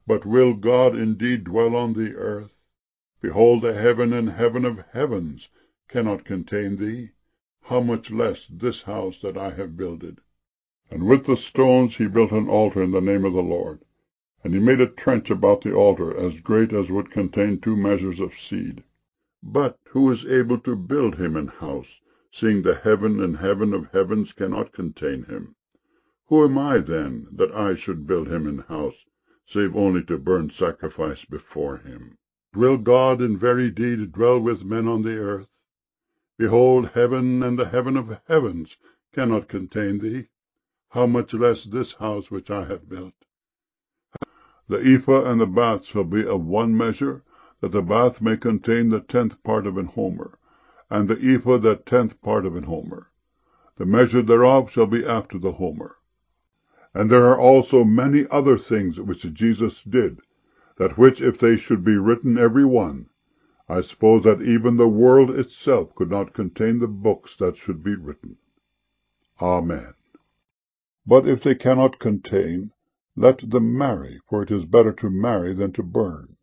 But will God indeed dwell on the earth? Behold, the heaven and heaven of heavens cannot contain thee, how much less this house that I have builded? And with the stones he built an altar in the name of the Lord. And he made a trench about the altar, as great as would contain 2 measures of seed. But who is able to build him an house, seeing the heaven and heaven of heavens cannot contain him? Who am I, then, that I should build him an house, save only to burn sacrifice before him? Will God in very deed dwell with men on the earth? Behold, heaven and the heaven of heavens cannot contain thee, how much less this house which I have built? The ephah and the bath shall be of 1 measure, that the bath may contain the 10th part of an homer, and the ephah the 10th part of an homer. The measure thereof shall be after the homer. And there are also many other things which Jesus did, that which if they should be written every one, I suppose that even the world itself could not contain the books that should be written. Amen. But if they cannot contain, let them marry, for it is better to marry than to burn.